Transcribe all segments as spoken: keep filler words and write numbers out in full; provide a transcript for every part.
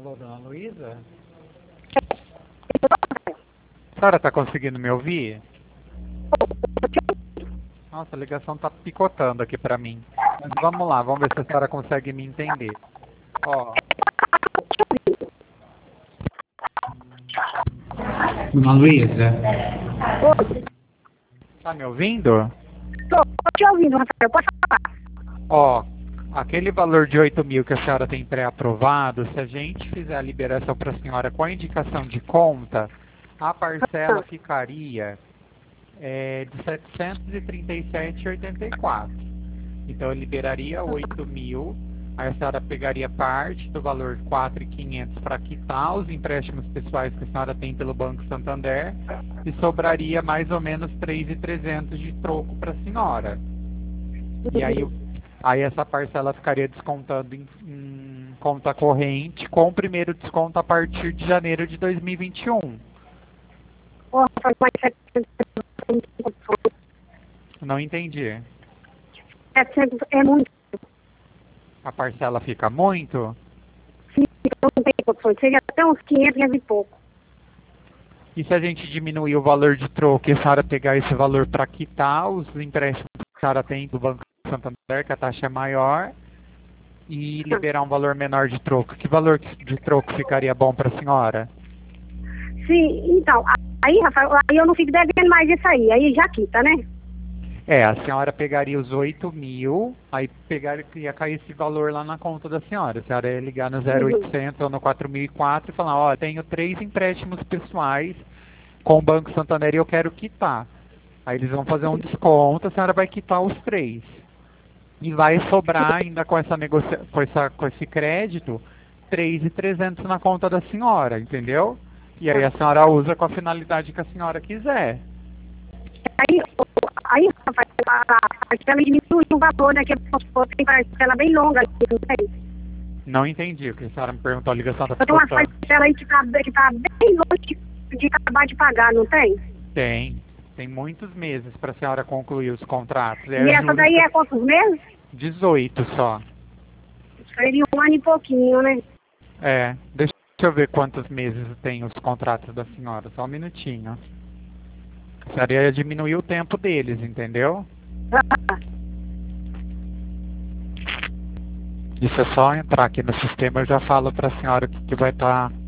Alô, dona Luísa? A senhora está conseguindo me ouvir? Nossa, a ligação está picotando aqui para mim. Mas vamos lá, vamos ver se a senhora consegue me entender. Ó. Dona Luísa? Oi. Tá me ouvindo? Tô, tô te ouvindo, Rafael. Pode falar. Ó, aquele valor de oito mil que a senhora tem pré-aprovado, se a gente fizer a liberação para a senhora com a indicação de conta, a parcela ficaria é, de setecentos e trinta e sete reais e oitenta e quatro centavos. Então eu liberaria oito mil, aí a senhora pegaria parte do valor de quatro mil e quinhentos para quitar os empréstimos pessoais que a senhora tem pelo Banco Santander e sobraria mais ou menos três mil e trezentos de troco para a senhora. E aí, aí essa parcela ficaria descontando em, em conta corrente com o primeiro desconto a partir de janeiro de dois mil e vinte e um. Ô, Rafael, mas setecentos Não entendi. é muito. A parcela fica muito? Sim, não tem condições. Seria até uns quinhentos reais e pouco. E se a gente diminuir o valor de troco e a senhora pegar esse valor para quitar os empréstimos que a senhora tem do Banco Santander, que a taxa é maior, e liberar um valor menor de troco, que valor de troco ficaria bom para a senhora? Sim, então, aí, Rafael, aí eu não fico devendo mais isso aí. Aí já quita, né? É, a senhora pegaria os oito mil, aí pegaria, ia cair esse valor lá na conta da senhora. A senhora ia ligar no zero oitocentos ou no quatro mil e quatro e falar, ó, tenho três empréstimos pessoais com o Banco Santander e eu quero quitar. Aí eles vão fazer um desconto, a senhora vai quitar os três. E vai sobrar ainda com, essa negocia com, essa, com esse crédito, três mil e trezentos na conta da senhora, entendeu? E aí a senhora usa com a finalidade que a senhora quiser. Aí, aí Rafael, a parcela diminui o valor, né? Que tem parcela bem longa, não tem? Não entendi o que a senhora me perguntou, a ligação está Eu tenho uma picotando. parcela aí que tá, que tá bem longe de, de acabar de pagar, não tem? Tem. Tem muitos meses para a senhora concluir os contratos. E essa daí é quantos meses? dezoito só. Seria um ano e pouquinho, né? É, deixa eu ver quantos meses tem os contratos da senhora, só um minutinho. A senhora ia diminuir o tempo deles, entendeu? Deixa eu só entrar aqui no sistema, eu já falo para a senhora o que, que vai estar... Tá...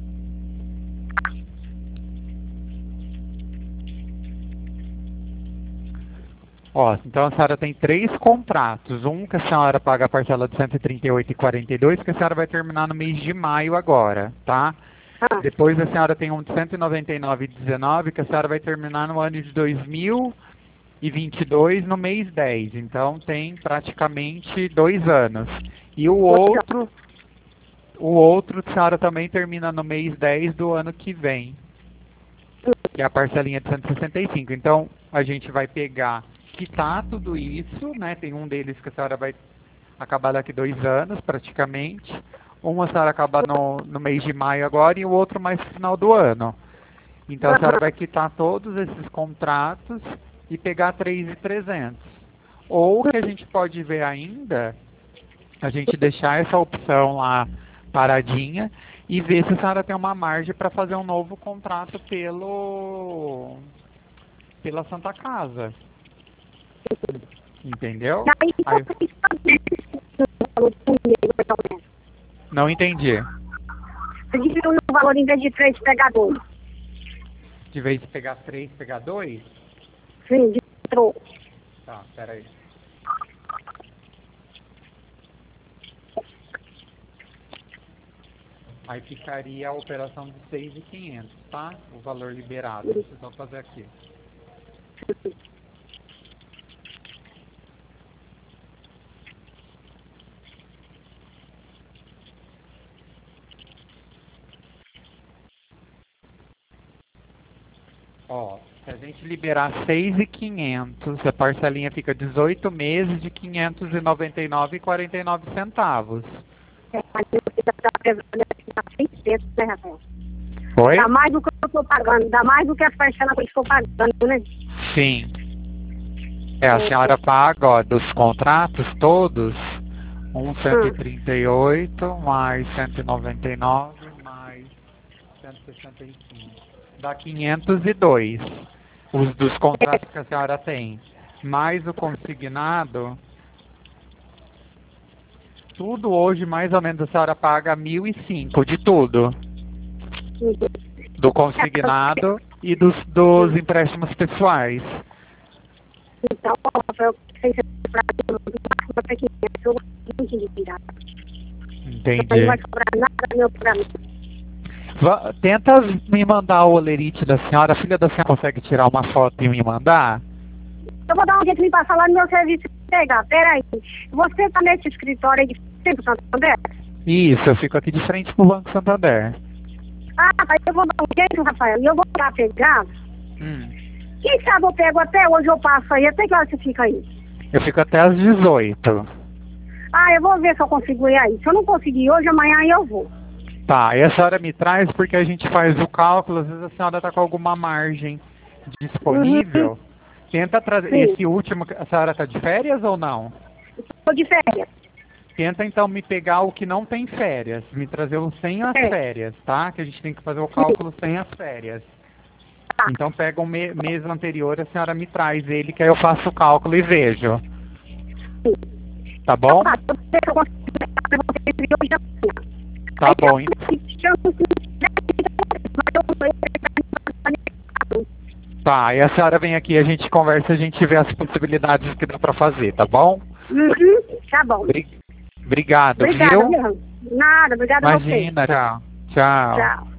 Ó, então a senhora tem três contratos. Um que a senhora paga a parcela de cento e trinta e oito reais e quarenta e dois centavos, que a senhora vai terminar no mês de maio agora, tá? Ah. Depois a senhora tem um de cento e noventa e nove reais e dezenove centavos, que a senhora vai terminar no ano de dois mil e vinte e dois, no mês dez. Então tem praticamente dois anos. E o outro, o outro a senhora também termina no mês dez do ano que vem, que é a parcelinha de cento e sessenta e cinco. Então a gente vai pegar... quitar tudo isso, né? Tem um deles que a senhora vai acabar daqui dois anos, praticamente. Um a senhora acaba no, no mês de maio agora e o outro mais no final do ano. Então a senhora vai quitar todos esses contratos e pegar três mil e trezentos. Ou o que a gente pode ver ainda, a gente deixar essa opção lá paradinha e ver se a senhora tem uma margem para fazer um novo contrato pelo pela Santa Casa. Entendeu? Aí... Não entendi. Você diminuiu o valor em vez de três, pegar dois. De vez de pegar três, pegar dois? Sim, de troco. Tá, peraí. Aí ficaria a operação de seis mil e quinhentos, tá? O valor liberado. Deixa eu só fazer aqui. Ó, se a gente liberar seis mil e quinhentos, a parcelinha fica dezoito meses de quinhentos e noventa e nove reais e quarenta e nove centavos. Oi? Dá mais do que eu estou pagando, dá mais do que as parcelas que eu estou pagando, né? Sim. É, a senhora paga, ó, dos contratos todos, um cento e trinta e oito mais cento e noventa e nove mais trezentos e sessenta e cinco. Dá quinhentos e dois. Os dos contratos que a senhora tem. Mais o consignado. Tudo hoje, mais ou menos, a senhora paga mil e cinco de tudo. Do consignado e dos, dos empréstimos pessoais. Então, eu sei se até quinhentos, eu vou de virar. Entendi. Não vai sobrar nada meu pra mim. Va- Tenta me mandar o olerite da senhora. A filha da senhora consegue tirar uma foto e me mandar? Eu vou dar um jeito de me passar lá no meu serviço e pegar. Peraí. Você tá nesse escritório aí de frente pro Santander? Isso, eu fico aqui de frente pro Banco Santander. Ah, aí eu vou dar um jeito, Rafael. E eu vou lá pegar. Hum. Quem sabe eu pego até hoje, eu passo aí. Até que hora você fica aí? Eu fico até às dezoito. Ah, eu vou ver se eu consigo ir aí. Se eu não conseguir hoje, amanhã aí eu vou. Tá, e a senhora me traz porque a gente faz o cálculo, às vezes a senhora tá com alguma margem disponível. Uhum. Tenta trazer. Sim. Esse último, a senhora tá de férias ou não? Tô de férias. Tenta então me pegar o que não tem férias, me trazer o sem as É. férias, tá? Que a gente tem que fazer o cálculo sem as férias. Tá. Então pega o me- mês anterior, a senhora me traz ele, que aí eu faço o cálculo e vejo. Sim. Tá bom? Tá, eu vou ver se eu consigo pegar pra você entre hoje e amanhã. Tá Aí, bom. eu- Tá, e a senhora vem aqui, a gente conversa, a gente vê as possibilidades que dá pra fazer, tá bom? Uhum, tá bom. Obri- Obrigado, Obrigada, viu? mesmo. Nada, obrigada a você. Imagina, tchau. Tchau. Tchau.